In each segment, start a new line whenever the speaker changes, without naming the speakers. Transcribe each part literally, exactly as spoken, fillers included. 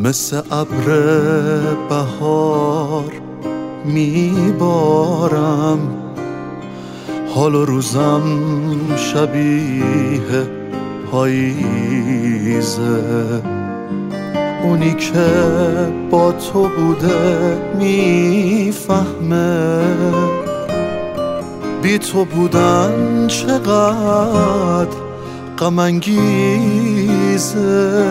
مثل ابر بهار میبارم، حال و روزم شبیه پاییزه. اونی که با تو بوده میفهمه بی تو بودن چقدر غم انگیزه.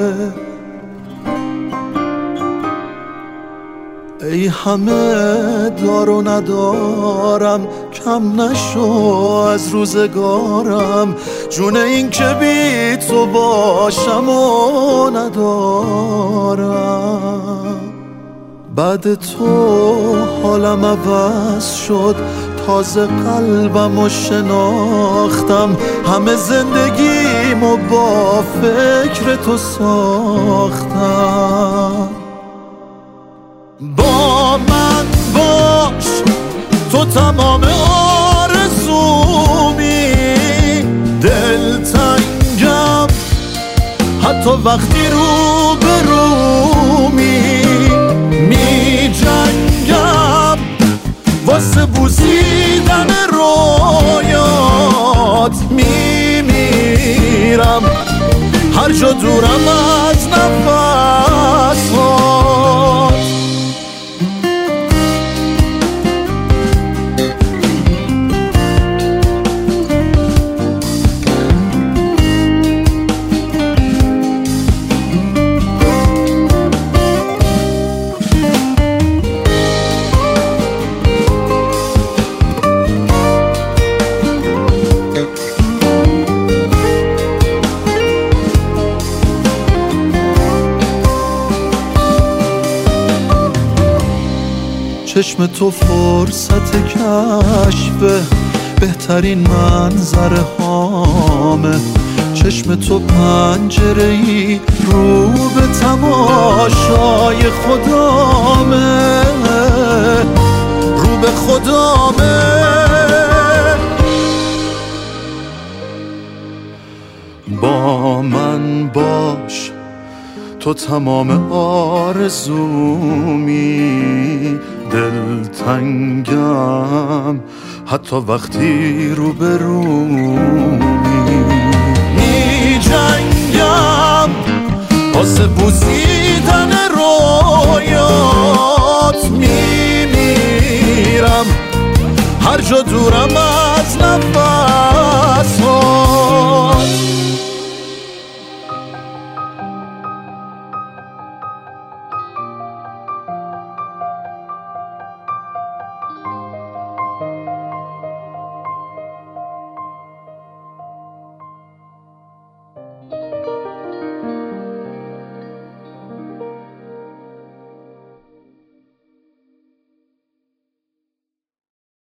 ای همه دار و ندارم، کم نشو از روزگارم، جون این که بی تو باشم و ندارم. بعد تو حالم عوض شد، تازه قلبمو شناختم، همه زندگیمو با فکر تو ساختم. با من باش، تو تمام آرزومی، دلتنگم حتی وقتی رو به رومی، می جنگم واسه بوسیدن رویات، می میرم هر جا دورم از نفسات. چشم تو فرصت کشف بهترین منظره هامه، چشم تو پنجره‌ای رو به تماشای خدامه، رو به خدامه. با من باش، تو تمام آرزومی، دلتنگم حتی وقتی رو به رومی، می جنگم واسه بوسیدن رویات، می میرم هر جا دورم